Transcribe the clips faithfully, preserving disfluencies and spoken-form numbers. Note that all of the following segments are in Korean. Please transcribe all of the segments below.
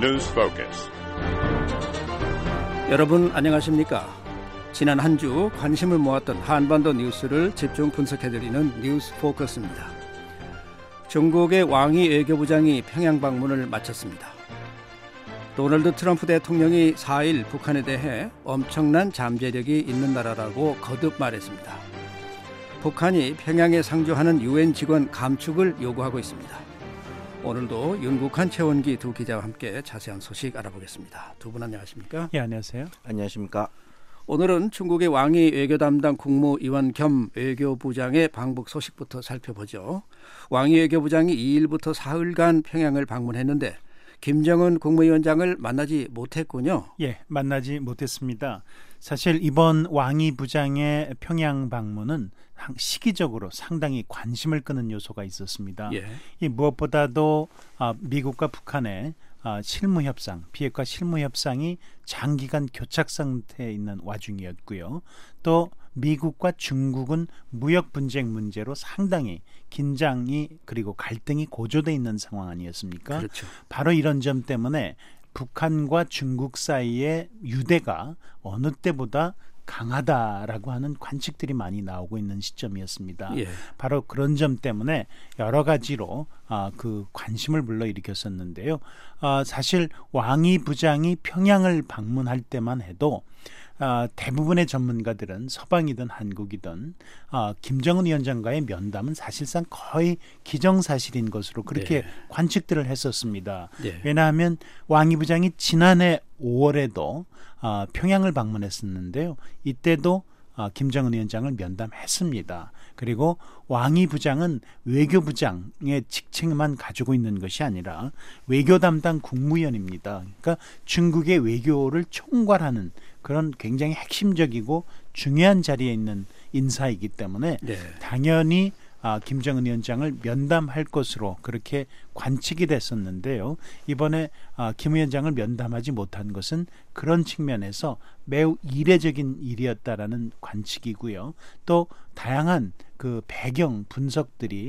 News Focus. 여러분 안녕하십니까? 지난 한 주 관심을 모았던 한반도 뉴스를 집중 분석해드리는 뉴스 포커스입니다. 중국의 왕이 외교부장이 평양 방문을 마쳤습니다. 도널드 트럼프 대통령이 사 일 북한에 대해 엄청난 잠재력이 있는 나라라고 거듭 말했습니다. 북한이 평양에 상주하는 유엔 직원 감축을 요구하고 있습니다. 오늘도 윤국한 최원기 두 기자와 함께 자세한 소식 알아보겠습니다. 두 분 안녕하십니까? 예, 안녕하세요. 안녕하십니까? 오늘은 중국의 왕이 외교 담당 국무위원 겸 외교부장의 방북 소식부터 살펴보죠. 왕이 외교부장이 이 일부터 사흘간 평양을 방문했는데 김정은 국무위원장을 만나지 못했군요. 예, 만나지 못했습니다. 사실 이번 왕이 부장의 평양 방문은 시기적으로 상당히 관심을 끄는 요소가 있었습니다. 예. 이 무엇보다도 미국과 북한의 실무 협상, 비핵화 실무 협상이 장기간 교착 상태에 있는 와중이었고요. 또 미국과 중국은 무역 분쟁 문제로 상당히 긴장이 그리고 갈등이 고조돼 있는 상황 아니었습니까? 그렇죠. 바로 이런 점 때문에 북한과 중국 사이의 유대가 어느 때보다 강하다라고 하는 관측들이 많이 나오고 있는 시점이었습니다. 예. 바로 그런 점 때문에 여러 가지로 아, 그 관심을 불러일으켰었는데요. 아, 사실 왕이 부장이 평양을 방문할 때만 해도 아, 대부분의 전문가들은 서방이든 한국이든 아, 김정은 위원장과의 면담은 사실상 거의 기정사실인 것으로 그렇게 네. 관측들을 했었습니다. 네. 왜냐하면 왕이 부장이 지난해 오월에도 아, 평양을 방문했었는데요. 이때도 아, 김정은 위원장을 면담했습니다. 그리고 왕이 부장은 외교부장의 직책만 가지고 있는 것이 아니라 외교 담당 국무위원입니다. 그러니까 중국의 외교를 총괄하는 그런 굉장히 핵심적이고 중요한 자리에 있는 인사이기 때문에 네. 당연히 아, 김정은 위원장을 면담할 것으로 그렇게 관측이 됐었는데요. 이번에 아, 김 위원장을 면담하지 못한 것은 그런 측면에서 매우 이례적인 일이었다라는 관측이고요. 또 다양한 그 배경 분석들이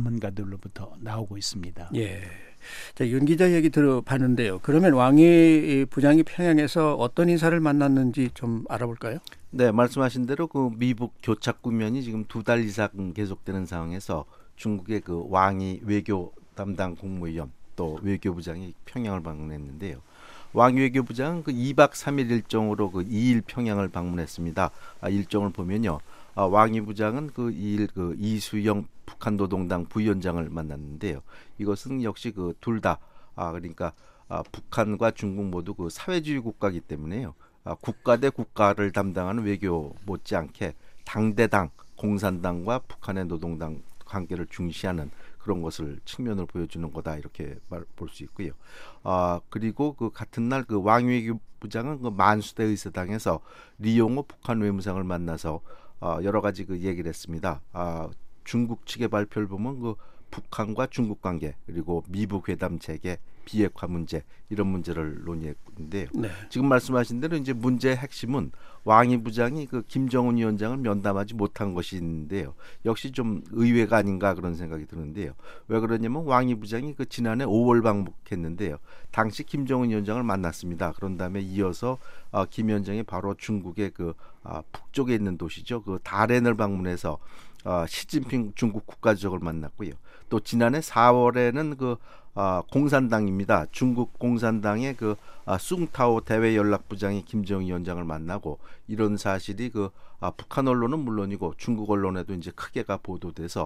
전문가들로부터 나오고 있습니다. 예. 자, 윤 기자 얘기 들어봤는데요. 그러면 왕이 부장이 평양에서 어떤 인사를 만났는지 좀 알아볼까요? 네, 말씀하신 대로 그 미북 교착 국면이 지금 두 달 이상 계속되는 상황에서 중국의 그 왕이 외교 담당 국무위원 또 외교부장이 평양을 방문했는데요. 왕이 외교부장은 그 이 박 삼 일 일정으로 그 이 일 평양을 방문했습니다. 아, 일정을 보면요. 아, 왕이 부장은 그 이 일 그 이수영 북한 노동당 부위원장을 만났는데요. 이것은 역시 그 둘 다 아, 그러니까 아, 북한과 중국 모두 그 사회주의 국가이기 때문에요. 아, 국가 대 국가를 담당하는 외교 못지않게 당대당 공산당과 북한의 노동당 관계를 중시하는 그런 것을 측면을 보여주는 거다 이렇게 볼 수 있고요. 아, 그리고 그 같은 날 그 왕외교부장은 그 만수대 의사당에서 리용호 북한 외무상을 만나서 어, 여러 가지 그 얘기를 했습니다. 아, 중국 측의 발표를 보면 그 북한과 중국 관계 그리고 미북 회담 체계, 비핵화 문제 이런 문제를 논의했는데요. 네. 지금 말씀하신 대로 이제 문제의 핵심은 왕이 부장이 그 김정은 위원장을 면담하지 못한 것인데요. 역시 좀 의외가 아닌가 그런 생각이 드는데요. 왜 그러냐면 왕이 부장이 그 지난해 오월 방북했는데요. 당시 김정은 위원장을 만났습니다. 그런 다음에 이어서 어, 김 위원장이 바로 중국의 그 어, 북쪽에 있는 도시죠. 그 다롄을 방문해서 어, 시진핑 중국 국가주석을 만났고요. 또 지난해 사월에는 그 어, 공산당입니다. 중국 공산당의 그 아, 숭타오 대외연락부장이 김정은 위원장을 만나고 이런 사실이 그 아, 북한 언론은 물론이고 중국 언론에도 이제 크게가 보도돼서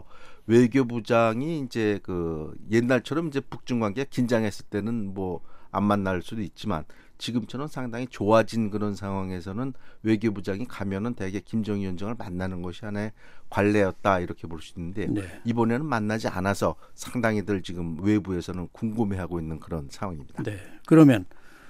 외교부장이 이제 그 옛날처럼 이제 북중 관계가 긴장했을 때는 뭐 안 만날 수도 있지만 지금처럼 상당히 좋아진 그런 상황에서는 외교부장이 가면은 대개 김정은 위원장을 만나는 것이 하나의 관례였다 이렇게 볼 수 있는데 네. 이번에는 만나지 않아서 상당히들 지금 외부에서는 궁금해하고 있는 그런 상황입니다. 네. 그러면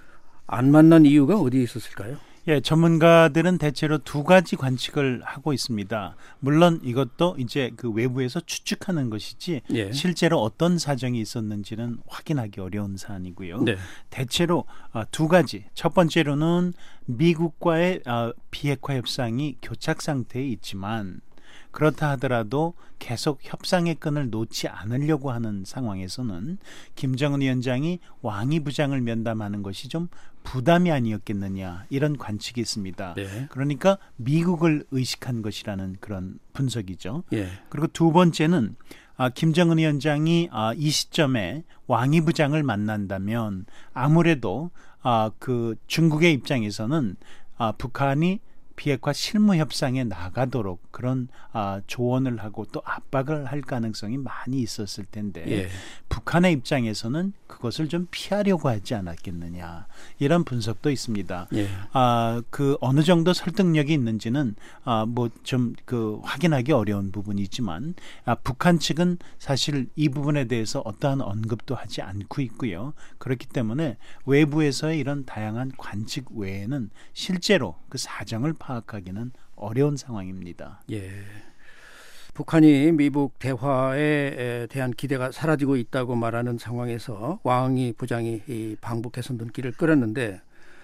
안 만난 이유가 어디에 있었을까요? 예, 전문가들은 대체로 두 가지 관측을 하고 있습니다. 물론 이것도 이제 그 외부에서 추측하는 것이지 예. 실제로 어떤 사정이 있었는지는 확인하기 어려운 사안이고요. 네. 대체로 두 가지. 첫 번째로는 미국과의 비핵화 협상이 교착 상태에 있지만 그렇다 하더라도 계속 협상의 끈을 놓지 않으려고 하는 상황에서는 김정은 위원장이 왕이 부장을 면담하는 것이 좀 부담이 아니었겠느냐 이런 관측이 있습니다. 네. 그러니까 미국을 의식한 것이라는 그런 분석이죠. 예. 그리고 두 번째는 아, 김정은 위원장이 아, 이 시점에 왕이 부장을 만난다면 아무래도 아, 그 중국의 입장에서는 아, 북한이 비핵화 실무 협상에 나가도록 그런 아, 조언을 하고 또 압박을 할 가능성이 많이 있었을 텐데 예. 북한의 입장에서는 그것을 좀 피하려고 하지 않았겠느냐 이런 분석도 있습니다. 예. 아, 그 어느 정도 설득력이 있는지는 아, 뭐 좀 그 확인하기 어려운 부분이지만 아, 북한 측은 사실 이 부분에 대해서 어떠한 언급도 하지 않고 있고요. 그렇기 때문에 외부에서의 이런 다양한 관측 외에는 실제로 그 사정을 파악하기는 어려운 상황입니다. 예. 북한이 미북 대화에 대한 기대가 사라지고 있다고 말하는 상황에서 왕이 부장이 이 방북해서 눈길을 끌었는데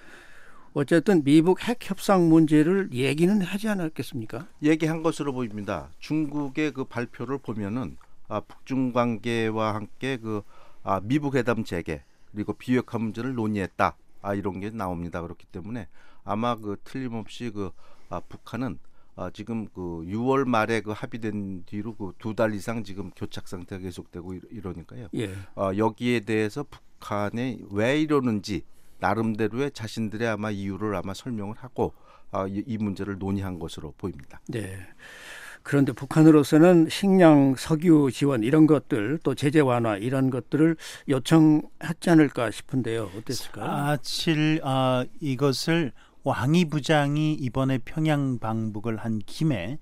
어쨌든 미북 핵 협상 문제를 얘기는 하지 않았겠습니까? 얘기한 것으로 보입니다. 중국의 그 발표를 보면은 아, 북중 관계와 함께 그 아, 미북 회담 재개 그리고 비핵화 문제를 논의했다. 아, 이런 게 나옵니다. 그렇기 때문에 아마 그 틀림없이 그 아, 북한은 아, 지금 그 유월 말에 그 합의된 뒤로 그 두 달 이상 지금 교착 상태가 계속되고 이러니까요. 예. 어, 여기에 대해서 북한이 왜 이러는지 나름대로의 자신들의 아마 이유를 아마 설명을 하고 아, 이, 이 문제를 논의한 것으로 보입니다. 네. 그런데 북한으로서는 식량, 석유 지원 이런 것들 또 제재 완화 이런 것들을 요청하지 않을까 싶은데요. 어땠을까요? 사실 아, 이것을 왕이 부장이 이번에 평양 방북을 한 김에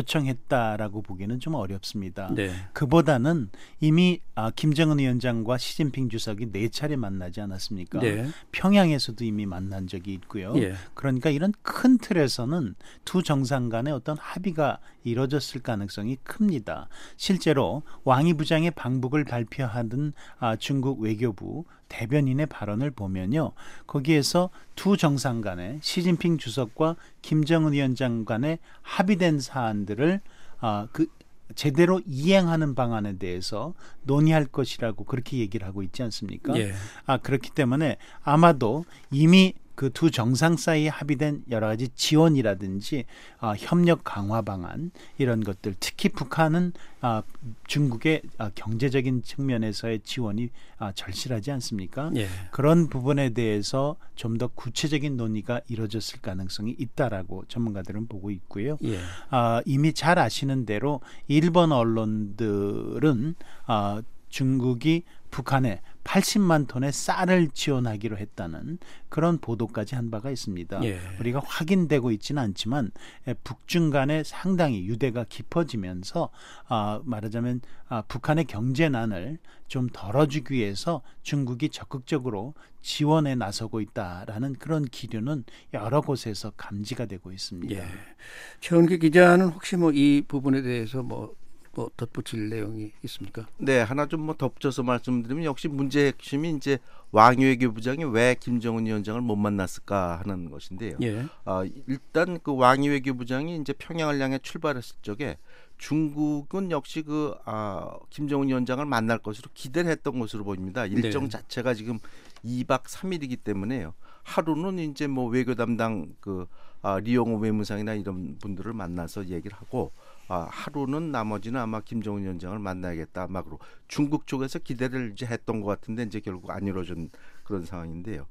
요청했다라고 보기는 좀 어렵습니다. 네. 그보다는 이미 아, 김정은 위원장과 시진핑 주석이 네 차례 만나지 않았습니까? 네. 평양에서도 이미 만난 적이 있고요. 예. 그러니까 이런 큰 틀에서는 두 정상 간의 어떤 합의가 이루어졌을 가능성이 큽니다. 실제로 왕이 부장의 방북을 발표하던 아, 중국 외교부 대변인의 발언을 보면요. 거기에서 두 정상 간에 시진핑 주석과 김정은 위원장 간에 합의된 사안들을 아, 그 제대로 이행하는 방안에 대해서 논의할 것이라고 그렇게 얘기를 하고 있지 않습니까? 예. 아, 그렇기 때문에 아마도 이미 그 두 정상 사이에 합의된 여러 가지 지원이라든지 아, 협력 강화 방안 이런 것들 특히 북한은 아, 중국의 아, 경제적인 측면에서의 지원이 아, 절실하지 않습니까? 예. 그런 부분에 대해서 좀 더 구체적인 논의가 이루어졌을 가능성이 있다라고 전문가들은 보고 있고요. 예. 아, 이미 잘 아시는 대로 일본 언론들은 아, 중국이 북한에 팔십만 톤의 쌀을 지원하기로 했다는 그런 보도까지 한 바가 있습니다. 예. 우리가 확인되고 있지는 않지만 북중 간에 상당히 유대가 깊어지면서 아, 말하자면 아, 북한의 경제난을 좀 덜어주기 위해서 중국이 적극적으로 지원에 나서고 있다라는 그런 기류는 여러 곳에서 감지가 되고 있습니다. 예. 최원기 기자는 혹시 뭐 이 부분에 대해서 뭐 뭐 덧붙일 내용이 있습니까? 네, 하나 좀 뭐 덧붙여서 말씀드리면 역시 문제의 핵심이 이제 왕이 외교부장이 왜 김정은 위원장을 못 만났을까 하는 것인데요. 예. 어, 일단 그 왕이 외교부장이 이제 평양을 향해 출발했을 적에 중국은 역시 그 아, 김정은 위원장을 만날 것으로 기대를 했던 것으로 보입니다. 일정 네. 자체가 지금 이 박 삼 일이기 때문에요. 하루는 이제 뭐 외교 담당 그 아, 리용호 외무상이나 이런 분들을 만나서 얘기를 하고 아, 하루는 나머지는 아마 김정은 위원장을 만나야겠다 막으로 중국 쪽에서 기대를 이제 했던 것 같은데 이제 결국 안 이루어진 그런 상황인데요.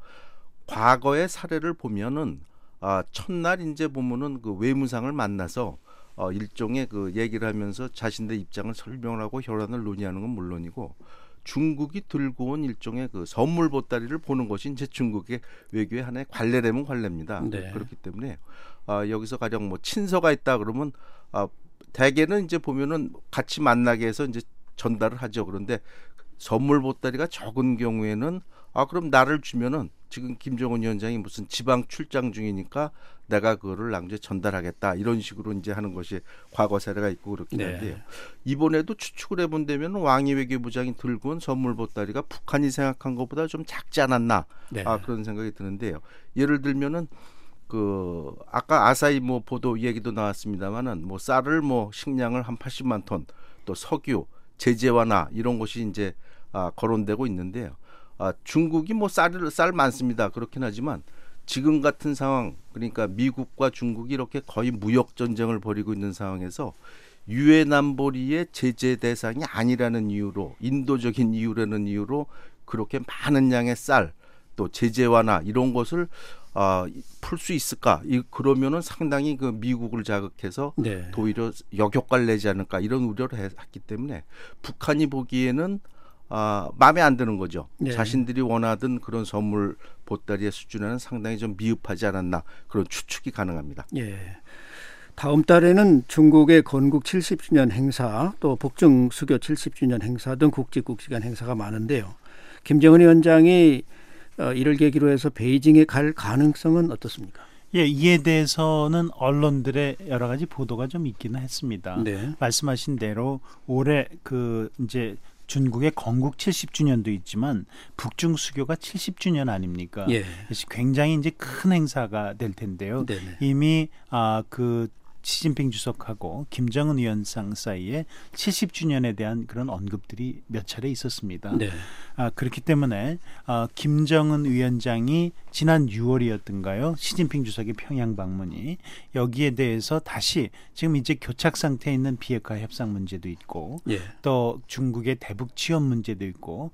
과거의 사례를 보면은 아, 첫날 이제 보면은 그 외무상을 만나서 어, 일종의 그 얘기를 하면서 자신들 입장을 설명을 하고 혈안을 논의하는 건 물론이고 중국이 들고 온 일종의 그 선물 보따리를 보는 것이 이제 중국의 외교의 하나의 관례라면 관례입니다. 네. 그렇기 때문에 아, 여기서 가령 뭐 친서가 있다 그러면 아, 대개는 이제 보면은 같이 만나게 해서 이제 전달을 하죠. 그런데 선물 보따리가 적은 경우에는 아 그럼 나를 주면은 지금 김정은 위원장이 무슨 지방 출장 중이니까 내가 그거를 낭주에 전달하겠다 이런 식으로 이제 하는 것이 과거 사례가 있고 그렇긴 한데요. 네. 이번에도 추측을 해본다면 왕이 외교부장이 들고 온 선물 보따리가 북한이 생각한 것보다 좀 작지 않았나 네. 아, 그런 생각이 드는데요. 예를 들면은 그 아까 아사히 뭐 보도 얘기도 나왔습니다만은 뭐 쌀을 뭐 식량을 한 팔십만 톤, 또 석유, 제재 완화 이런 것이 이제 아, 거론되고 있는데요. 아, 중국이 뭐 쌀을 쌀 많습니다. 그렇긴 하지만 지금 같은 상황, 그러니까 미국과 중국이 이렇게 거의 무역 전쟁을 벌이고 있는 상황에서 유엔 안보리의 제재 대상이 아니라는 이유로, 인도적인 이유라는 이유로 그렇게 많은 양의 쌀, 또 제재 완화 이런 것을 어, 풀 수 있을까? 이, 그러면은 상당히 그 미국을 자극해서 네. 오히려 역효과를 내지 않을까 이런 우려를 했기 때문에 북한이 보기에는 아, 마음에 안 드는 거죠. 네. 자신들이 원하던 그런 선물 보따리의 수준에는 상당히 좀 미흡하지 않았나 그런 추측이 가능합니다. 예. 다음 달에는 중국의 건국 칠십 주년 행사, 또 북중 수교 칠십 주년 행사 등 국직국지간 행사가 많은데요. 김정은 위원장이 어, 이를 계기로 해서 베이징에 갈 가능성은 어떻습니까? 예, 이에 대해서는 언론들의 여러 가지 보도가 좀 있기는 했습니다. 네. 말씀하신 대로 올해 그 이제 중국의 건국 칠십 주년도 있지만 북중 수교가 칠십 주년 아닙니까? 예. 그래서 굉장히 이제 큰 행사가 될 텐데요. 네네. 이미 아, 그 시진핑 주석하고 김정은 위원장 사이에 칠십 주년에 대한 그런 언급들이 몇 차례 있었습니다. 네. 아, 그렇기 때문에 아, 김정은 위원장이 지난 유월이었던가요? 시진핑 주석의 평양 방문이 여기에 대해서 다시 지금 이제 교착 상태에 있는 비핵화 협상 문제도 있고 예. 또 중국의 대북 지원 문제도 있고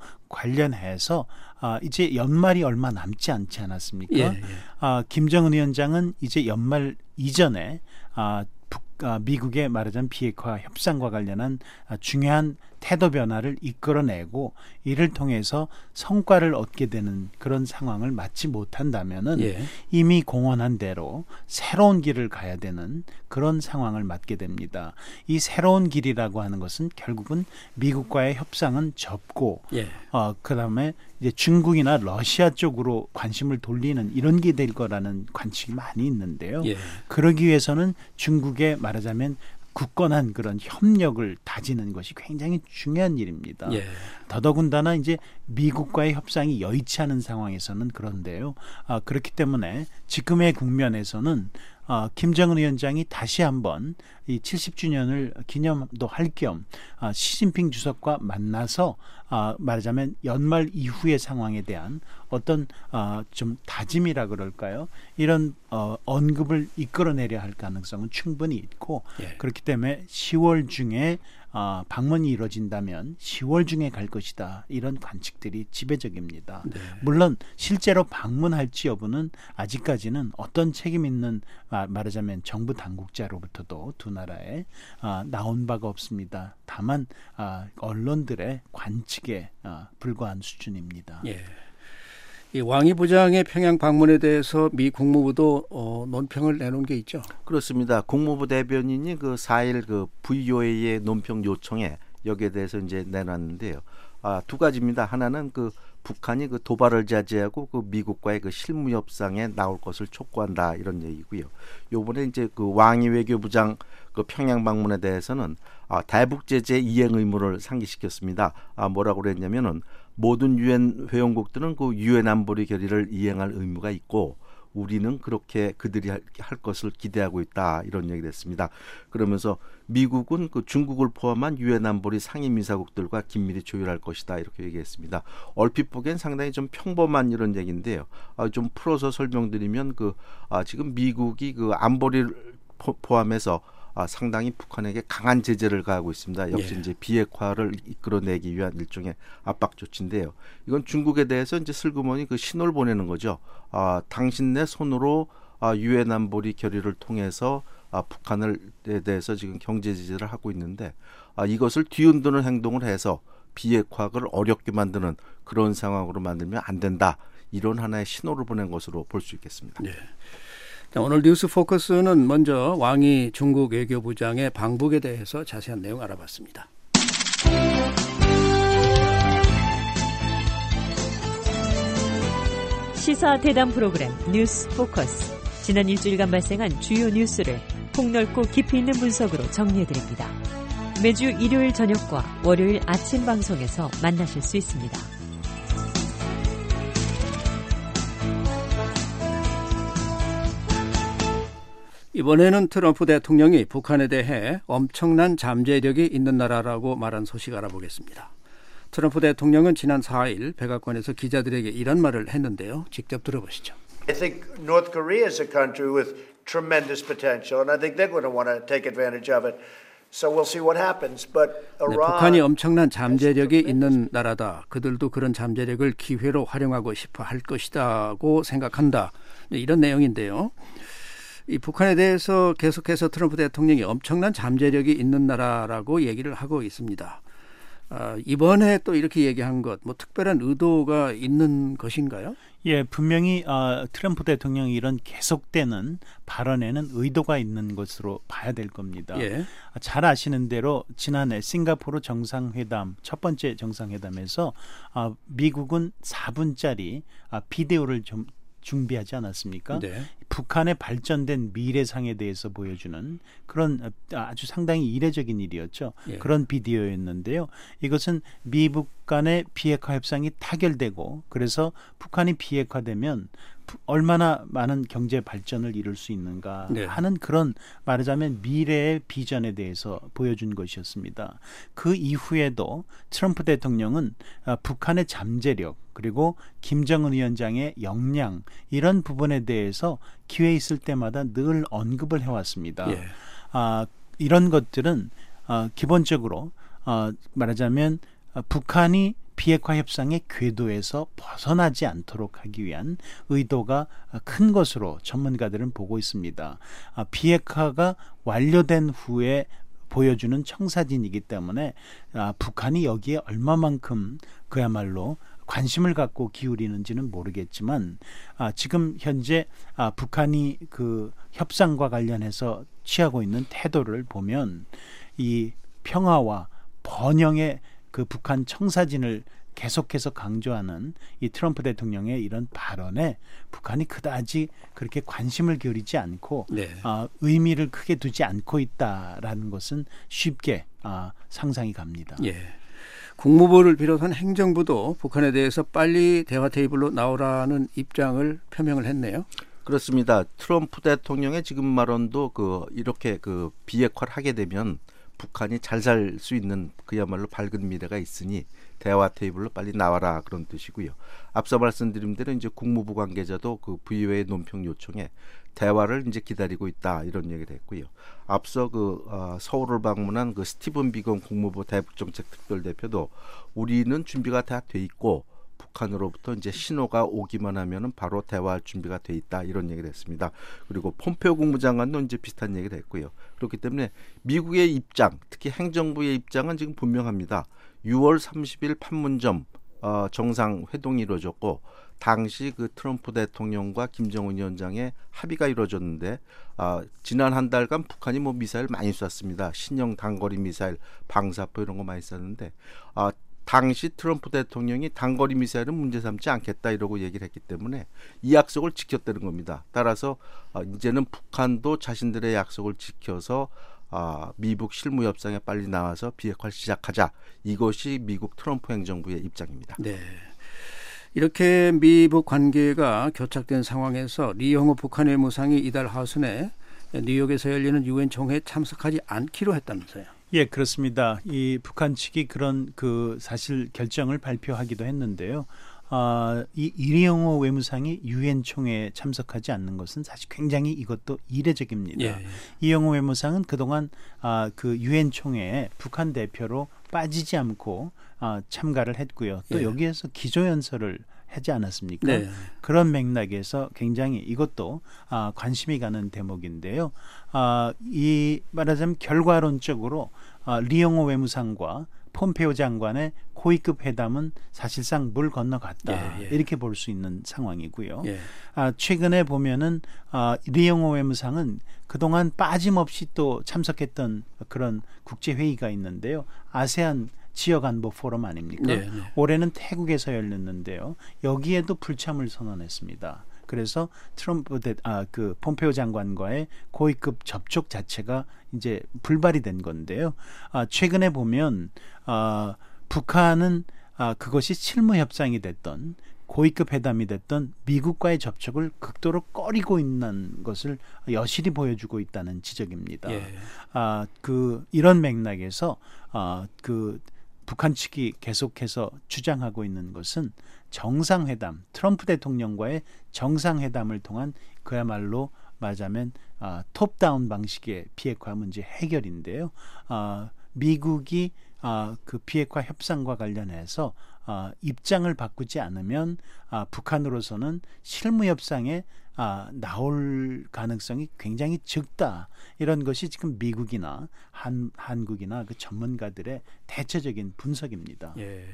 관련해서 아, 이제 연말이 얼마 남지 않지 않았습니까? 예, 예. 아, 김정은 위원장은 이제 연말 이전에 아, 북, 아, 미국의 말하자면 비핵화 협상과 관련한 아, 중요한 태도 변화를 이끌어내고 이를 통해서 성과를 얻게 되는 그런 상황을 맞지 못한다면은 예. 이미 공언한 대로 새로운 길을 가야 되는 그런 상황을 맞게 됩니다. 이 새로운 길이라고 하는 것은 결국은 미국과의 협상은 접고 예. 어, 그다음에 이제 중국이나 러시아 쪽으로 관심을 돌리는 이런 게 될 거라는 관측이 많이 있는데요. 예. 그러기 위해서는 중국의 말하자면 굳건한 그런 협력을 다지는 것이 굉장히 중요한 일입니다. 예. 더더군다나 이제 미국과의 협상이 여의치 않은 상황에서는 그런데요. 아, 그렇기 때문에 지금의 국면에서는 아, 김정은 위원장이 다시 한번 이 칠십 주년을 기념도 할 겸 아, 시진핑 주석과 만나서 아, 말하자면 연말 이후의 상황에 대한 어떤 아, 좀 다짐이라 그럴까요? 이런 어, 언급을 이끌어내려 할 가능성은 충분히 있고 예. 그렇기 때문에 시월 중에 아, 방문이 이루어진다면 시월 중에 갈 것이다. 이런 관측들이 지배적입니다. 네. 물론 실제로 방문할지 여부는 아직까지는 어떤 책임 있는 말하자면 정부 당국자로부터도 두 나라에 아, 나온 바가 없습니다. 다만 아, 언론들의 관측에 아, 불과한 수준입니다. 예. 이 왕이 부장의 평양 방문에 대해서 미 국무부도 어, 논평을 내놓은 게 있죠. 그렇습니다. 국무부 대변인이 그 사 일 그 브이오에이의 논평 요청에 여기에 대해서 이제 내놨는데요. 아, 두 가지입니다. 하나는 그 북한이 그 도발을 자제하고 그 미국과의 그 실무 협상에 나올 것을 촉구한다 이런 얘기고요. 요번에 이제 그 왕이 외교부장 그 평양 방문에 대해서는 아, 대북 제재 이행 의무를 상기시켰습니다. 아, 뭐라고 그랬냐면은 모든 유엔 회원국들은 그 유엔 안보리 결의를 이행할 의무가 있고 우리는 그렇게 그들이 할, 할 것을 기대하고 있다 이런 얘기를 했습니다. 그러면서 미국은 그 중국을 포함한 유엔 안보리 상임이사국들과 긴밀히 조율할 것이다 이렇게 얘기했습니다. 얼핏 보기엔 상당히 좀 평범한 이런 얘기인데요. 아, 좀 풀어서 설명드리면 그 아, 지금 미국이 그 안보리를 포, 포함해서 아, 상당히 북한에게 강한 제재를 가하고 있습니다. 역시 예. 이제 비핵화를 이끌어내기 위한 일종의 압박 조치인데요. 이건 중국에 대해서 이제 슬그머니 그 신호를 보내는 거죠. 아, 당신네 손으로 아, 유엔 안보리 결의를 통해서 아, 북한에 대해서 지금 경제 제재를 하고 있는데 아, 이것을 뒤흔드는 행동을 해서 비핵화를 어렵게 만드는 그런 상황으로 만들면 안 된다. 이런 하나의 신호를 보낸 것으로 볼 수 있겠습니다. 네. 자, 오늘 뉴스 포커스는 먼저 왕이 중국 외교부장의 방북에 대해서 자세한 내용 알아봤습니다. 시사 대담 프로그램 뉴스 포커스. 지난 일주일간 발생한 주요 뉴스를 폭넓고 깊이 있는 분석으로 정리해드립니다. 매주 일요일 저녁과 월요일 아침 방송에서 만나실 수 있습니다. 이번에는 트럼프 대통령이 북한에 대해 엄청난 잠재력이 있는 나라라고 말한 소식 알아보겠습니다. 트럼프 대통령은 지난 사 일 백악관에서 기자들에게 이런 말을 했는데요. 직접 들어보시죠. I think North Korea is a country with tremendous potential, and I think they're going to want to take advantage of it. So we'll see what happens. But 네, Iran 북한이 엄청난 잠재력이 있는 나라다. 그들도 그런 잠재력을 기회로 활용하고 싶어 할 것이다고 생각한다. 네, 이런 내용인데요. 이 북한에 대해서 계속해서 트럼프 대통령이 엄청난 잠재력이 있는 나라라고 얘기를 하고 있습니다. 아, 이번에 또 이렇게 얘기한 것, 뭐 특별한 의도가 있는 것인가요? 예, 분명히 어, 트럼프 대통령이 이런 계속되는 발언에는 의도가 있는 것으로 봐야 될 겁니다. 예. 잘 아시는 대로 지난해 싱가포르 정상회담, 첫 번째 정상회담에서 어, 미국은 사 분짜리 어, 비디오를 좀 준비하지 않았습니까? 네. 북한의 발전된 미래상에 대해서 보여주는 그런 아주 상당히 이례적인 일이었죠. 예. 그런 비디오였는데요. 이것은 미북 간의 비핵화 협상이 타결되고 그래서 북한이 비핵화되면 얼마나 많은 경제 발전을 이룰 수 있는가 네. 하는 그런 말하자면 미래의 비전에 대해서 보여준 것이었습니다. 그 이후에도 트럼프 대통령은 북한의 잠재력 그리고 김정은 위원장의 역량 이런 부분에 대해서 기회 있을 때마다 늘 언급을 해왔습니다. 예. 아, 이런 것들은 어, 기본적으로 어, 말하자면 어, 북한이 비핵화 협상의 궤도에서 벗어나지 않도록 하기 위한 의도가 큰 것으로 전문가들은 보고 있습니다. 아, 비핵화가 완료된 후에 보여주는 청사진이기 때문에 아, 북한이 여기에 얼마만큼 그야말로 관심을 갖고 기울이는지는 모르겠지만 아, 지금 현재 아, 북한이 그 협상과 관련해서 취하고 있는 태도를 보면 이 평화와 번영의 그 북한 청사진을 계속해서 강조하는 이 트럼프 대통령의 이런 발언에 북한이 그다지 그렇게 관심을 기울이지 않고 네. 어, 의미를 크게 두지 않고 있다라는 것은 쉽게 어, 상상이 갑니다. 예. 국무부를 비롯한 행정부도 북한에 대해서 빨리 대화 테이블로 나오라는 입장을 표명을 했네요. 그렇습니다. 트럼프 대통령의 지금 말언도 그 이렇게 그 비핵화를 하게 되면 북한이 잘 살 수 있는 그야말로 밝은 미래가 있으니 대화 테이블로 빨리 나와라 그런 뜻이고요. 앞서 말씀드린 대로 이제 국무부 관계자도 그 브이오에이 논평 요청에 대화를 이제 기다리고 있다 이런 얘기를 했고요. 앞서 그 어, 서울을 방문한 그 스티븐 비건 국무부 대북정책 특별대표도 우리는 준비가 다 돼 있고 북한으로부터 이제 신호가 오기만 하면은 바로 대화할 준비가 돼 있다 이런 얘기를 했습니다. 그리고 폼페오 국무장관도 이제 비슷한 얘기를 했고요. 그렇기 때문에 미국의 입장, 특히 행정부의 입장은 지금 분명합니다. 유월 삼십일 판문점 어, 정상 회동이 이루어졌고 당시 그 트럼프 대통령과 김정은 위원장의 합의가 이루어졌는데 어, 지난 한 달간 북한이 뭐 미사일 많이 쐈습니다. 신형 단거리 미사일, 방사포 이런 거 많이 쐈는데 어, 당시 트럼프 대통령이 단거리 미사일은 문제 삼지 않겠다 이러고 얘기를 했기 때문에 이 약속을 지켰다는 겁니다. 따라서 어, 이제는 북한도 자신들의 약속을 지켜서 어, 미북 실무협상에 빨리 나와서 비핵화를 시작하자. 이것이 미국 트럼프 행정부의 입장입니다. 네. 이렇게 미북 관계가 교착된 상황에서 리영호 북한 외무상이 이달 하순에 뉴욕에서 열리는 유엔 총회에 참석하지 않기로 했다면서요. 예, 그렇습니다. 이 북한 측이 그런 그 사실 결정을 발표하기도 했는데요. 어, 이 이리영호 외무상이 유엔 총회에 참석하지 않는 것은 사실 굉장히 이것도 이례적입니다. 예, 예. 이영호 외무상은 그동안 아, 그 유엔 총회에 북한 대표로 빠지지 않고 아, 참가를 했고요. 또 예. 여기에서 기조연설을 하지 않았습니까? 네. 그런 맥락에서 굉장히 이것도 아, 관심이 가는 대목인데요. 아, 이 말하자면 결과론적으로 아, 리영호 외무상과 폼페오 장관의 고위급 회담은 사실상 물 건너갔다. 예, 예. 이렇게 볼 수 있는 상황이고요. 예. 아, 최근에 보면은 아, 리영호 외무상은 그동안 빠짐없이 또 참석했던 그런 국제회의가 있는데요. 아세안 지역안보 포럼 아닙니까? 네, 네. 올해는 태국에서 열렸는데요. 여기에도 불참을 선언했습니다. 그래서 트럼프 대, 아, 그 폼페오 장관과의 고위급 접촉 자체가 이제 불발이 된 건데요. 아, 최근에 보면 아, 북한은 아, 그것이 실무 협상이 됐던 고위급 회담이 됐던 미국과의 접촉을 극도로 꺼리고 있는 것을 여실히 보여주고 있다는 지적입니다. 예. 아, 그 이런 맥락에서 아, 그 북한 측이 계속해서 주장하고 있는 것은 정상회담, 트럼프 대통령과의 정상회담을 통한 그야말로 말하자면 아, 톱다운 방식의 비핵화 문제 해결인데요. 아, 미국이 아, 그 비핵화 협상과 관련해서 아, 입장을 바꾸지 않으면 아, 북한으로서는 실무 협상에 아, 나올 가능성이 굉장히 적다. 이런 것이 지금 미국이나 한, 한국이나 그 전문가들의 대체적인 분석입니다. 예.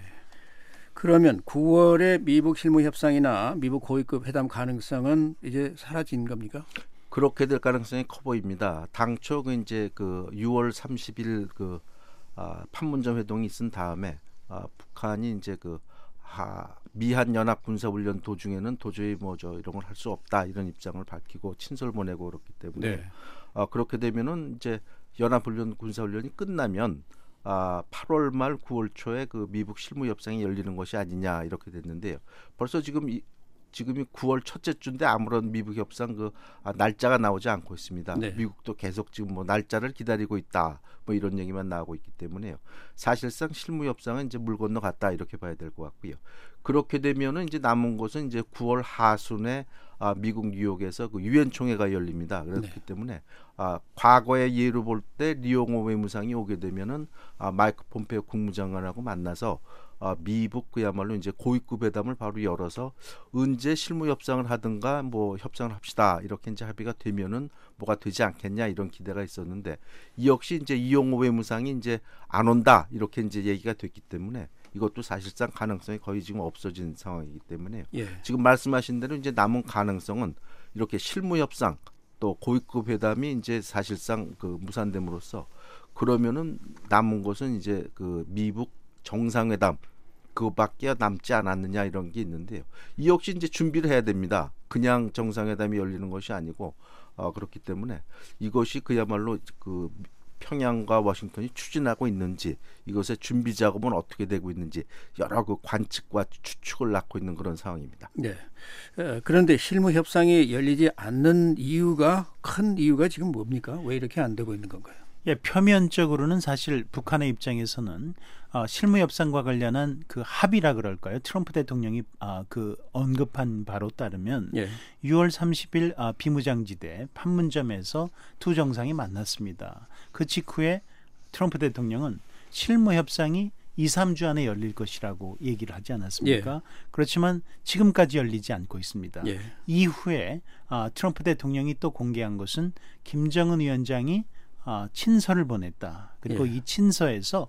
그러면 구월에 미북 실무 협상이나 미북 고위급 회담 가능성은 이제 사라진 겁니까? 그렇게 될 가능성이 커 보입니다. 당초 그 이제 그 유월 삼십일 그 아, 판문점 회동이 있은 다음에 아, 북한이 이제 그 하, 미한 연합 군사 훈련 도중에는 도저히 뭐저 이런 걸 할 수 없다 이런 입장을 밝히고 친서를 보내고 그렇기 때문에 네. 아, 그렇게 되면은 이제 연합 훈련 군사 훈련이 끝나면 아, 팔월 말 구월 초에 그 미북 실무 협상이 열리는 것이 아니냐 이렇게 됐는데요. 벌써 지금 이 지금이 구월 첫째 주인데 아무런 미북 협상 그 아, 날짜가 나오지 않고 있습니다. 네. 미국도 계속 지금 뭐 날짜를 기다리고 있다. 뭐 이런 얘기만 나오고 있기 때문에요. 사실상 실무 협상은 이제 물 건너갔다 이렇게 봐야 될 것 같고요. 그렇게 되면은 이제 남은 것은 이제 구월 하순에 아, 미국 뉴욕에서 그 유엔 총회가 열립니다. 그렇기 네. 때문에 아, 과거의 예로 볼 때 리용호 외무상이 오게 되면은 아, 마이크 폼페이오 국무장관하고 만나서 아, 미북 그야말로 이제 고위급 회담을 바로 열어서 언제 실무 협상을 하든가 뭐 협상을 합시다 이렇게 이제 합의가 되면은 뭐가 되지 않겠냐 이런 기대가 있었는데 이 역시 이제 이용호 외무상이 이제 안 온다 이렇게 이제 얘기가 됐기 때문에 이것도 사실상 가능성이 거의 지금 없어진 상황이기 때문에요. 예. 지금 말씀하신 대로 이제 남은 가능성은 이렇게 실무 협상 또 고위급 회담이 이제 사실상 그 무산됨으로써 그러면은 남은 것은 이제 그 미북 정상회담 그밖에 남지 않았느냐 이런 게 있는데요. 이 역시 이제 준비를 해야 됩니다. 그냥 정상회담이 열리는 것이 아니고 어, 그렇기 때문에 이것이 그야말로 그 평양과 워싱턴이 추진하고 있는지 이것의 준비 작업은 어떻게 되고 있는지 여러 그 관측과 추측을 낳고 있는 그런 상황입니다. 네. 그런데 실무 협상이 열리지 않는 이유가 큰 이유가 지금 뭡니까? 왜 이렇게 안 되고 있는 건가요? 예, 표면적으로는 사실 북한의 입장에서는 어, 실무 협상과 관련한 그 합의라 그럴까요? 트럼프 대통령이 아, 그 언급한 바로 따르면 예. 유월 삼십일 아, 비무장지대 판문점에서 두 정상이 만났습니다. 그 직후에 트럼프 대통령은 실무 협상이 이, 삼 주 안에 열릴 것이라고 얘기를 하지 않았습니까? 예. 그렇지만 지금까지 열리지 않고 있습니다. 예. 이후에 아, 트럼프 대통령이 또 공개한 것은 김정은 위원장이 아, 친서를 보냈다. 그리고 예. 이 친서에서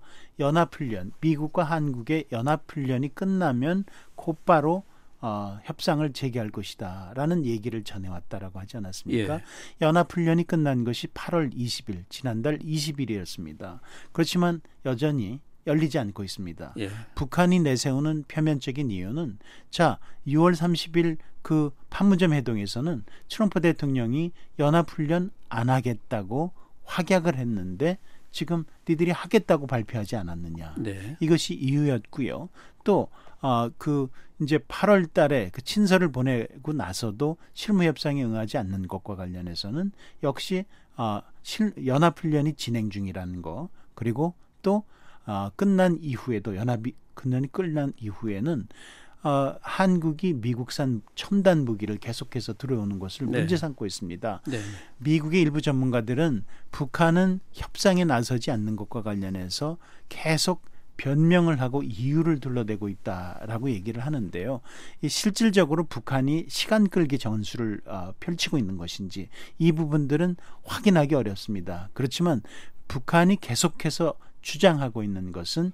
연합훈련, 미국과 한국의 연합훈련이 끝나면 곧바로 어, 협상을 재개할 것이다 라는 얘기를 전해왔다라고 하지 않았습니까? 예. 연합훈련이 끝난 것이 팔월 이십일, 지난달 이십일이었습니다. 그렇지만 여전히 열리지 않고 있습니다. 예. 북한이 내세우는 표면적인 이유는 자 유월 삼십일 그 판문점 회동에서는 트럼프 대통령이 연합훈련 안 하겠다고 확약을 했는데 지금 니들이 하겠다고 발표하지 않았느냐. 네. 이것이 이유였고요. 또 어, 그 이제 팔월 달에 그 친서를 보내고 나서도 실무 협상에 응하지 않는 것과 관련해서는 역시 어, 실, 연합훈련이 진행 중이라는 거. 그리고 또 어, 끝난 이후에도 연합이 훈련이 끝난 이후에는 어, 한국이 미국산 첨단 무기를 계속해서 들어오는 것을 네. 문제 삼고 있습니다. 네. 미국의 일부 전문가들은 북한은 협상에 나서지 않는 것과 관련해서 계속 변명을 하고 이유를 둘러대고 있다라고 얘기를 하는데요. 이 실질적으로 북한이 시간 끌기 전술을 어, 펼치고 있는 것인지 이 부분들은 확인하기 어렵습니다. 그렇지만 북한이 계속해서 주장하고 있는 것은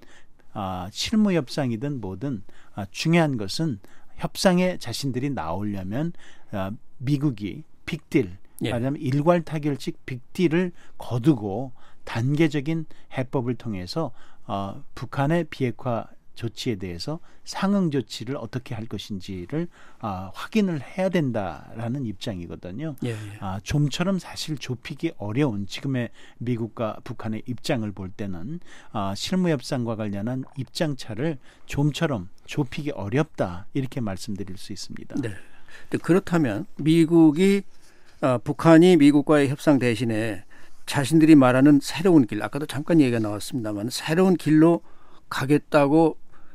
아, 실무 협상이든 뭐든 아, 중요한 것은 협상에 자신들이 나오려면 아, 미국이 빅딜, 예. 말하자면 일괄 타결식 빅딜을 거두고 단계적인 해법을 통해서 어, 북한의 비핵화 조치에 대해서 상응 조치를 어떻게 할 것인지를 아, 확인을 해야 된다라는 입장이거든요. 예, 예. 아, 좀처럼 사실 좁히기 어려운 지금의 미국과 북한의 입장을 볼 때는 아, 실무 협상과 관련한 입장차를 좀처럼 좁히기 어렵다 이렇게 말씀드릴 수 있습니다. 네. 그렇다면 미국이 어, 북한이 미국과의 협상 대신에 자신들이 말하는 새로운 길, 아까도 잠깐 얘기가 나왔습니다만 새로운 길로 가겠다고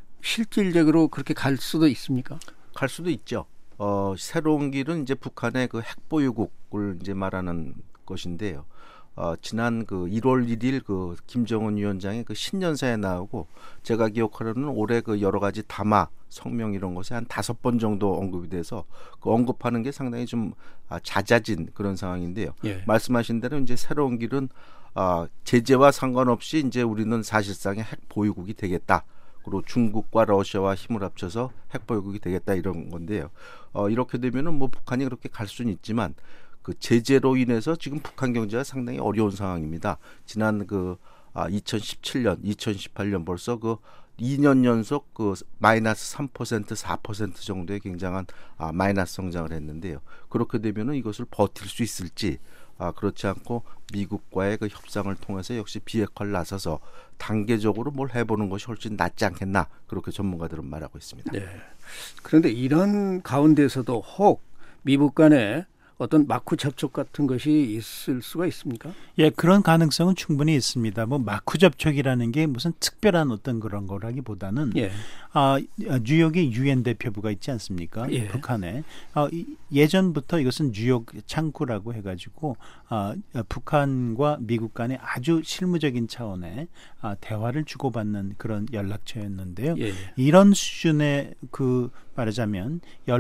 실질적으로 그렇게 갈 수도 있습니까? 갈 수도 있죠. 어, 새로운 길은 이제 북한의 그 핵보유국을 이제 말하는 것인데요. 어, 지난 그 일월 일일 그 김정은 위원장의 그 신년사에 나오고 제가 기억하로는 올해 그 여러 가지 담화 성명 이런 것에 한 다섯 번 정도 언급이 돼서 그 언급하는 게 상당히 좀 아, 잦아진 그런 상황인데요. 예. 말씀하신 대로 이제 새로운 길은 아, 제재와 상관없이 이제 우리는 사실상의 핵 보유국이 되겠다. 그리고 중국과 러시아와 힘을 합쳐서 핵 보유국이 되겠다 이런 건데요. 어, 이렇게 되면은 뭐 북한이 그렇게 갈 수는 있지만 그 제재로 인해서 지금 북한 경제가 상당히 어려운 상황입니다. 지난 그 아, 이천십칠 년, 이천십팔 년 벌써 그 이 년 연속 그 마이너스 삼 퍼센트, 사 퍼센트 정도의 굉장한 아, 마이너스 성장을 했는데요. 그렇게 되면은 이것을 버틸 수 있을지, 아, 그렇지 않고 미국과의 그 협상을 통해서 역시 비핵화를 나서서 단계적으로 뭘 해보는 것이 훨씬 낫지 않겠나, 그렇게 전문가들은 말하고 있습니다. 네. 그런데 이런 가운데서도 혹 미국 간에 어떤 마쿠 접촉 같은 것이 있을 수가 있습니까? 예, 그런 가능성은 충분히 있습니다. 뭐 마쿠 접촉이라는 게 무슨 특별한 어떤 그런 거라기보다는 예. 아, 뉴욕에 유엔 대표부가 있지 않습니까? 예. 북한에 아, 이, 예전부터 이것은 뉴욕 창구라고 해가지고 아, 북한과 미국 간에 아주 실무적인 차원의 아, 대화를 주고받는 그런 연락처였는데요. 예. 이런 수준의 그 말하자면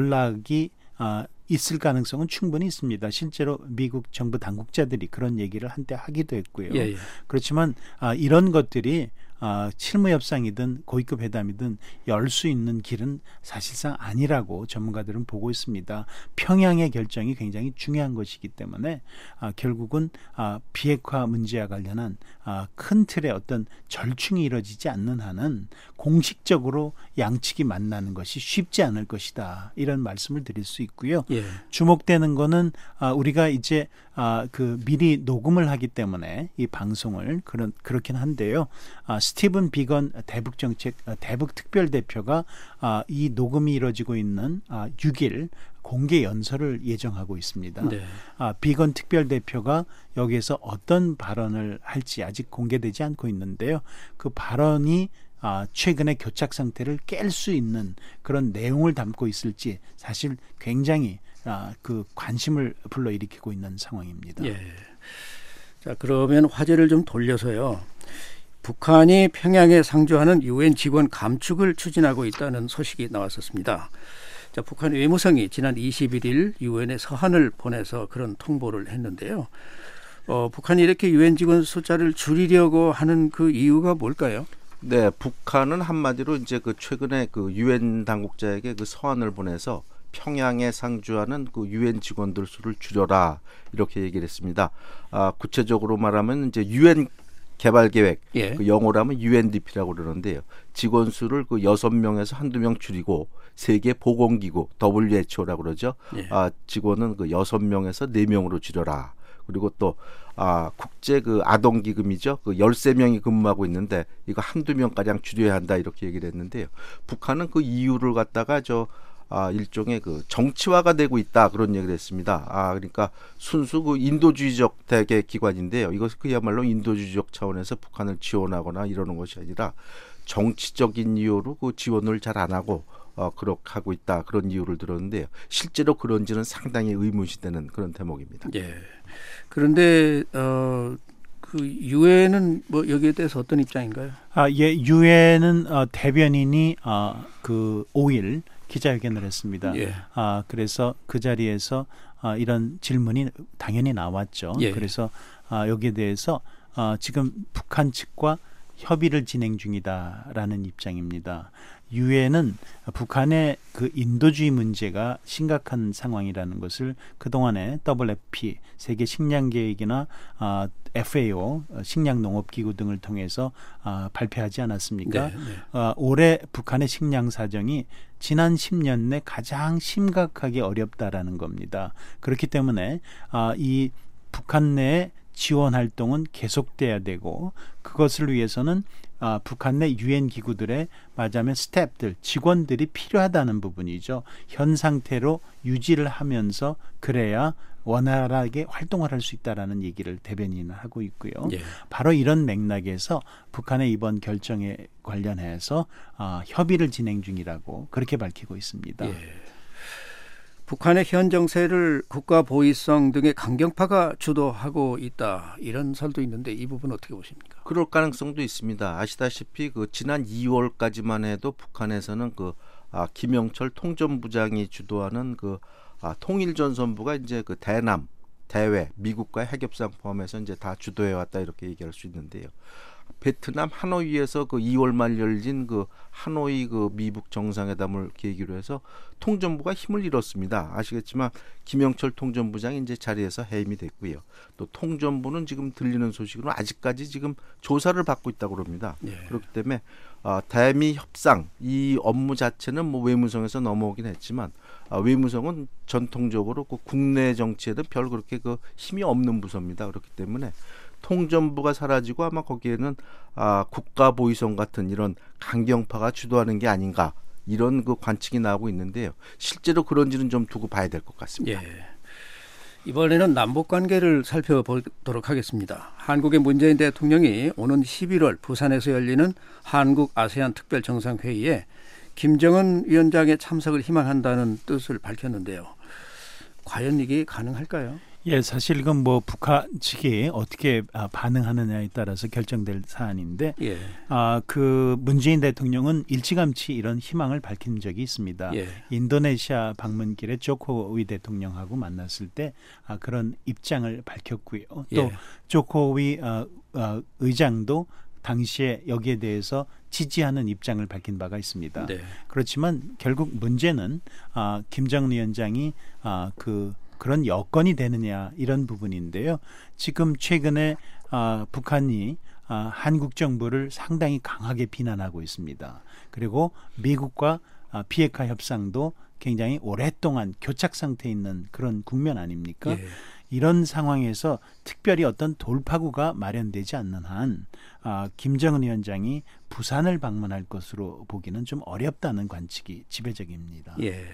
연락이 아, 있을 가능성은 충분히 있습니다. 실제로 미국 정부 당국자들이 그런 얘기를 한때 하기도 했고요. 예, 예. 그렇지만 아, 이런 것들이 아, 실무 협상이든 고위급 회담이든 열 수 있는 길은 사실상 아니라고 전문가들은 보고 있습니다. 평양의 결정이 굉장히 중요한 것이기 때문에 아, 결국은 아, 비핵화 문제와 관련한 아, 큰 틀의 어떤 절충이 이루어지지 않는 한은 공식적으로 양측이 만나는 것이 쉽지 않을 것이다. 이런 말씀을 드릴 수 있고요. 예. 주목되는 거는 아, 우리가 이제 아, 그 미리 녹음을 하기 때문에 이 방송을 그런 그렇긴 한데요. 아, 스티븐 비건 대북정책 대북특별대표가 아, 이 녹음이 이루어지고 있는 아, 육 일 공개 연설을 예정하고 있습니다. 네. 아, 비건 특별대표가 여기에서 어떤 발언을 할지 아직 공개되지 않고 있는데요. 그 발언이 아, 최근의 교착 상태를 깰 수 있는 그런 내용을 담고 있을지 사실 굉장히 아, 그 관심을 불러일으키고 있는 상황입니다. 예. 자, 그러면 화제를 좀 돌려서요. 북한이 평양에 상주하는 유엔 직원 감축을 추진하고 있다는 소식이 나왔었습니다. 자, 북한 외무성이 지난 이십일 일 유엔에 서한을 보내서 그런 통보를 했는데요. 어, 북한이 이렇게 유엔 직원 숫자를 줄이려고 하는 그 이유가 뭘까요? 네, 북한은 한마디로 이제 그 최근에 그 유엔 당국자에게 그 서한을 보내서 평양에 상주하는 그 유엔 직원들 수를 줄여라 이렇게 얘기를 했습니다. 아, 구체적으로 말하면 이제 유엔 개발 계획, 예. 그 영어로 하면 유엔디피라고 그러는데요. 직원 수를 그 여섯 명에서 한두 명 줄이고 세계 보건기구 더블유에이치오라고 그러죠. 예. 아, 직원은 그 여섯 명에서 네 명으로 줄여라. 그리고 또 아, 국제 그 아동 기금이죠. 그 열세 명이 근무하고 있는데 이거 한두 명가량 줄여야 한다 이렇게 얘기를 했는데요. 북한은 그 이유를 갖다가 저 아, 일종의 그 정치화가 되고 있다 그런 얘기를 했습니다. 아, 그러니까 순수 그 인도주의적 대개 기관인데요. 이것은 그야말로 인도주의적 차원에서 북한을 지원하거나 이러는 것이 아니라 정치적인 이유로 그 지원을 잘 안 하고 어, 그렇게 하고 있다 그런 이유를 들었는데요. 실제로 그런지는 상당히 의문시되는 그런 대목입니다. 예. 그런데 어, 그 유엔은 뭐 여기에 대해서 어떤 입장인가요? 아, 예, 유엔은 어, 대변인이 어, 그 오 일 기자회견을 했습니다. 예. 아, 그래서 그 자리에서 아, 이런 질문이 당연히 나왔죠. 예. 그래서 아, 여기에 대해서 아, 지금 북한 측과 협의를 진행 중이다라는 입장입니다. 유엔은 북한의 그 인도주의 문제가 심각한 상황이라는 것을 그동안에 더블유에프피 세계 식량 계획이나 어, 에프에이오 식량 농업 기구 등을 통해서 어, 발표하지 않았습니까? 네, 네. 어, 올해 북한의 식량 사정이 지난 십 년 내 가장 심각하게 어렵다라는 겁니다. 그렇기 때문에 어, 이 북한 내에 지원 활동은 계속돼야 되고 그것을 위해서는 아, 북한 내 유엔 기구들의 말하자면 스태프들, 직원들이 필요하다는 부분이죠. 현 상태로 유지를 하면서 그래야 원활하게 활동을 할 수 있다라는 얘기를 대변인은 하고 있고요. 예. 바로 이런 맥락에서 북한의 이번 결정에 관련해서 아, 협의를 진행 중이라고 그렇게 밝히고 있습니다. 예. 북한의 현 정세를 국가 보위성 등의 강경파가 주도하고 있다 이런 설도 있는데 이 부분 어떻게 보십니까? 그럴 가능성도 있습니다. 아시다시피 그 지난 이월까지만 해도 북한에서는 그 아, 김영철 통전부장이 주도하는 그 아, 통일전선부가 이제 그 대남, 대외, 미국과의 핵협상 포함해서 이제 다 주도해 왔다 이렇게 얘기할 수 있는데요. 베트남 하노이에서 그 이월 말 열린 그 하노이 그 미북 정상회담을 계기로 해서 통전부가 힘을 잃었습니다. 아시겠지만 김영철 통전부장이 이제 자리에서 해임이 됐고요. 또 통전부는 지금 들리는 소식으로 아직까지 지금 조사를 받고 있다고 합니다. 예. 그렇기 때문에 어, 대미 협상 이 업무 자체는 뭐 외무성에서 넘어오긴 했지만 어, 외무성은 전통적으로 그 국내 정치에는 별 그렇게 그 힘이 없는 부서입니다. 그렇기 때문에 통전부가 사라지고 아마 거기에는 아, 국가보위성 같은 이런 강경파가 주도하는 게 아닌가 이런 그 관측이 나오고 있는데요. 실제로 그런지는 좀 두고 봐야 될 것 같습니다. 예. 이번에는 남북 관계를 살펴보도록 하겠습니다. 한국의 문재인 대통령이 오는 십일월 부산에서 열리는 한국 아세안 특별 정상회의에 김정은 위원장의 참석을 희망한다는 뜻을 밝혔는데요. 과연 이게 가능할까요? 예, 사실 이건 뭐 북한 측이 어떻게 반응하느냐에 따라서 결정될 사안인데, 예. 아, 그 문재인 대통령은 일찌감치 이런 희망을 밝힌 적이 있습니다. 예. 인도네시아 방문길에 조코위 대통령하고 만났을 때 아, 그런 입장을 밝혔고요. 또 예. 조코위 어, 어, 의장도 당시에 여기에 대해서 지지하는 입장을 밝힌 바가 있습니다. 네. 그렇지만 결국 문제는 아, 김정은 위원장이 아, 그 그런 여건이 되느냐 이런 부분인데요. 지금 최근에 아, 북한이 아, 한국 정부를 상당히 강하게 비난하고 있습니다. 그리고 미국과 아, 비핵화 협상도 굉장히 오랫동안 교착 상태에 있는 그런 국면 아닙니까? 예. 이런 상황에서 특별히 어떤 돌파구가 마련되지 않는 한 아, 김정은 위원장이 부산을 방문할 것으로 보기는 좀 어렵다는 관측이 지배적입니다. 예.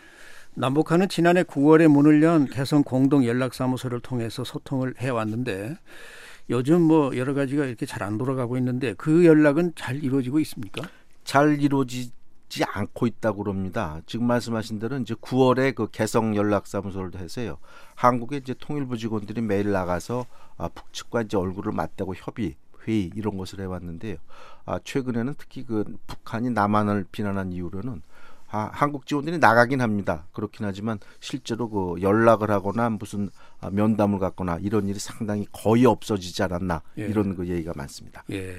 남북한은 지난해 구월에 문을 연 개성 공동 연락사무소를 통해서 소통을 해왔는데 요즘 뭐 여러 가지가 이렇게 잘 안 돌아가고 있는데 그 연락은 잘 이루어지고 있습니까? 잘 이루어지지 않고 있다고 그럽니다. 지금 말씀하신 대로 이제 구월에 그 개성 연락사무소를 해서요. 한국의 이제 통일부 직원들이 매일 나가서 아, 북측과 이제 얼굴을 맞대고 협의, 회의 이런 것을 해왔는데요. 아, 최근에는 특히 그 북한이 남한을 비난한 이유로는 아, 한국 지원들이 나가긴 합니다. 그렇긴 하지만 실제로 그 연락을 하거나 무슨 아, 면담을 갖거나 이런 일이 상당히 거의 없어지지 않았나 예. 이런 그 얘기가 많습니다. 예.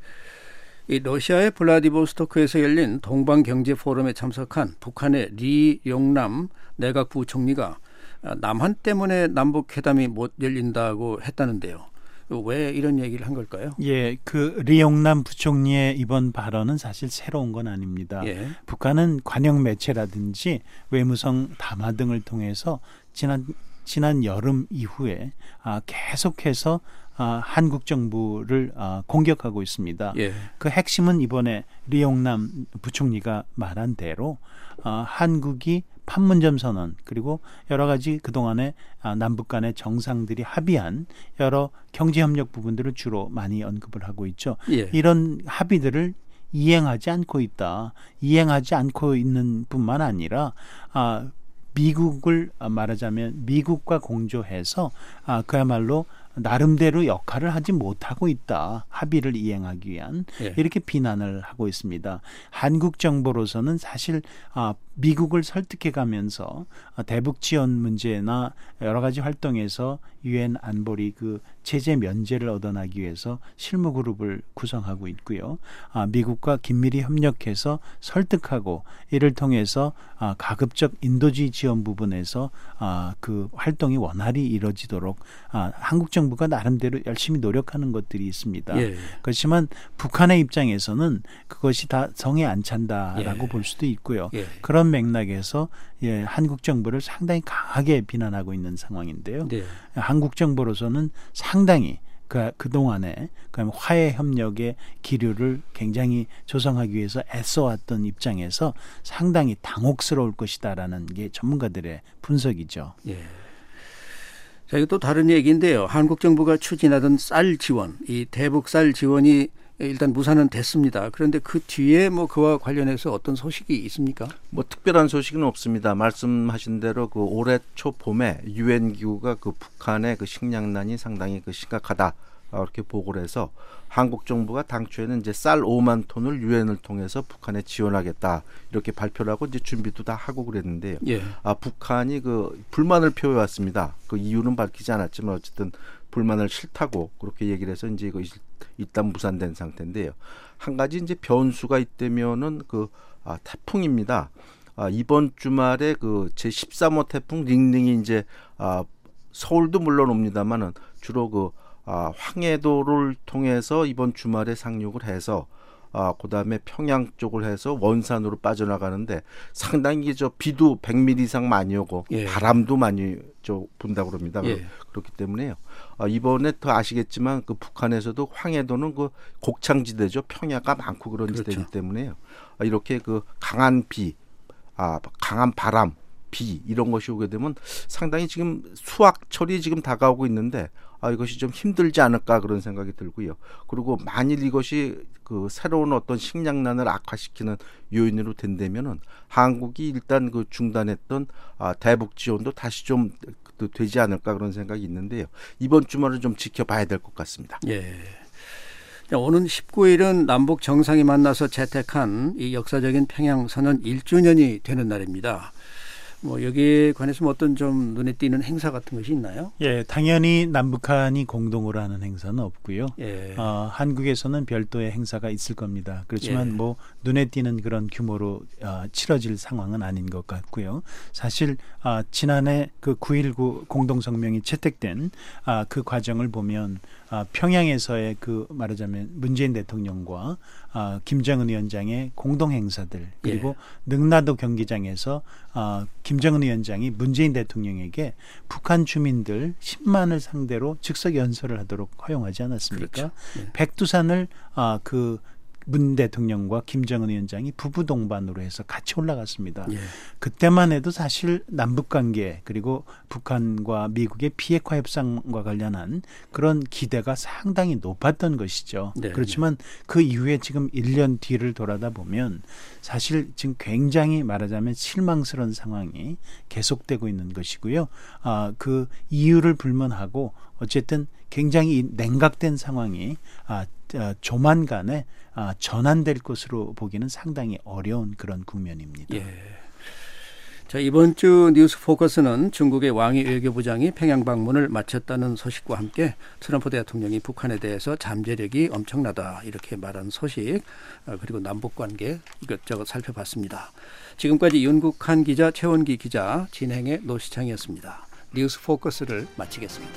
이 러시아의 블라디보스토크에서 열린 동방경제포럼에 참석한 북한의 리용남 내각 부총리가 남한 때문에 남북회담이 못 열린다고 했다는데요. 왜 이런 얘기를 한 걸까요? 예, 그 리용남 부총리의 이번 발언은 사실 새로운 건 아닙니다. 예. 북한은 관영 매체라든지 외무성 담화 등을 통해서 지난 지난 여름 이후에 아, 계속해서 아, 한국 정부를 아, 공격하고 있습니다. 예. 그 핵심은 이번에 리용남 부총리가 말한 대로 아, 한국이 판문점 선언 그리고 여러 가지 그동안에 아, 남북 간의 정상들이 합의한 여러 경제협력 부분들을 주로 많이 언급을 하고 있죠. 예. 이런 합의들을 이행하지 않고 있다. 이행하지 않고 있는 뿐만 아니라 아, 미국을 말하자면 미국과 공조해서 아, 그야말로 나름대로 역할을 하지 못하고 있다. 합의를 이행하기 위한 예. 이렇게 비난을 하고 있습니다. 한국 정부로서는 사실 아, 미국을 설득해가면서 아, 대북 지원 문제나 여러 가지 활동에서 유엔 안보리 그 제재 면제를 얻어나기 위해서 실무 그룹을 구성하고 있고요. 아, 미국과 긴밀히 협력해서 설득하고 이를 통해서 아, 가급적 인도주의 지원 부분에서 아, 그 활동이 원활히 이루어지도록 아, 한국 정부가 나름대로 열심히 노력하는 것들이 있습니다. 예. 그렇지만 북한의 입장에서는 그것이 다 성에 안 찬다라고 예. 볼 수도 있고요. 예. 그런 맥락에서 예, 한국 정부를 상당히 강하게 비난하고 있는 상황인데요. 네. 한국 정부로서는 상당히 그, 그동안에 그 화해 협력의 기류를 굉장히 조성하기 위해서 애써왔던 입장에서 상당히 당혹스러울 것이다라는 게 전문가들의 분석이죠. 예. 자, 이거 또 다른 얘기인데요. 한국 정부가 추진하던 쌀 지원, 이 대북 쌀 지원이 일단 무산은 됐습니다. 그런데 그 뒤에 뭐 그와 관련해서 어떤 소식이 있습니까? 뭐 특별한 소식은 없습니다. 말씀하신 대로 그 올해 초 봄에 유엔 기구가 그 북한의 그 식량난이 상당히 그 심각하다 이렇게 보고를 해서 한국 정부가 당초에는 이제 쌀 오만 톤을 유엔을 통해서 북한에 지원하겠다 이렇게 발표를 하고 이제 준비도 다 하고 그랬는데요. 예. 아 북한이 그 불만을 표해 왔습니다. 그 이유는 밝히지 않았지만 어쨌든 불만을 싫다고 그렇게 얘기를 해서 이제 이거 일단 무산된 상태인데요. 한 가지 이제 변수가 있다면은 그 아, 태풍입니다. 아, 이번 주말에 그 제십삼 호 태풍 링링이 이제 아, 서울도 물론 옵니다만은 주로 그 아, 황해도를 통해서 이번 주말에 상륙을 해서 아, 그다음에 평양 쪽을 해서 원산으로 빠져나가는데 상당히 저 비도 백 밀리미터 이상 많이 오고 예. 바람도 많이 저 분다고 그럽니다. 예. 그렇기 때문에요. 아, 이번에 더 아시겠지만 그 북한에서도 황해도는 그 곡창지대죠. 평야가 많고 그런 그렇죠. 지대이기 때문에요. 아, 이렇게 그 강한 비, 아, 강한 바람, 비 이런 것이 오게 되면 상당히 지금 수확철이 지금 다가오고 있는데 아, 이것이 좀 힘들지 않을까 그런 생각이 들고요. 그리고 만일 이것이 그 새로운 어떤 식량난을 악화시키는 요인으로 된다면은 한국이 일단 그 중단했던 아, 대북 지원도 다시 좀 되지 않을까 그런 생각이 있는데요. 이번 주말은 좀 지켜봐야 될 것 같습니다. 예. 자, 오는 십구 일은 남북 정상이 만나서 채택한 이 역사적인 평양 선언 일 주년이 되는 날입니다. 뭐 여기에 관해서 뭐 어떤 좀 눈에 띄는 행사 같은 것이 있나요? 예, 당연히 남북한이 공동으로 하는 행사는 없고요. 예. 어, 한국에서는 별도의 행사가 있을 겁니다. 그렇지만 예. 뭐 눈에 띄는 그런 규모로 어, 치러질 상황은 아닌 것 같고요. 사실 어, 지난해 그 구일구 공동성명이 채택된 어, 그 과정을 보면 어, 평양에서의 그 말하자면 문재인 대통령과 어, 김정은 위원장의 공동 행사들 그리고 예. 능라도 경기장에서 어, 김정은 위원장이 문재인 대통령에게 북한 주민들 십만을 상대로 즉석 연설을 하도록 허용하지 않았습니까? 그렇죠. 예. 백두산을 어, 그 문 대통령과 김정은 위원장이 부부 동반으로 해서 같이 올라갔습니다. 예. 그때만 해도 사실 남북관계 그리고 북한과 미국의 비핵화 협상과 관련한 그런 기대가 상당히 높았던 것이죠. 네. 그렇지만 그 이후에 지금 일 년 뒤를 돌아다 보면 사실 지금 굉장히 말하자면 실망스러운 상황이 계속되고 있는 것이고요. 아, 그 이유를 불문하고 어쨌든 굉장히 냉각된 상황이 아, 조만간에 아, 전환될 것으로 보기는 상당히 어려운 그런 국면입니다. 예. 자, 이번 주 뉴스 포커스는 중국의 왕이 외교부장이 평양 방문을 마쳤다는 소식과 함께 트럼프 대통령이 북한에 대해서 잠재력이 엄청나다 이렇게 말한 소식 그리고 남북관계 이것저것 살펴봤습니다. 지금까지 윤국한 기자, 최원기 기자, 진행의 노시창이었습니다. 뉴스 포커스를 마치겠습니다.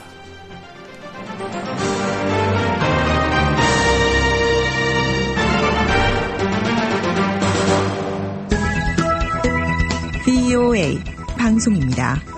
브이오에이 방송입니다.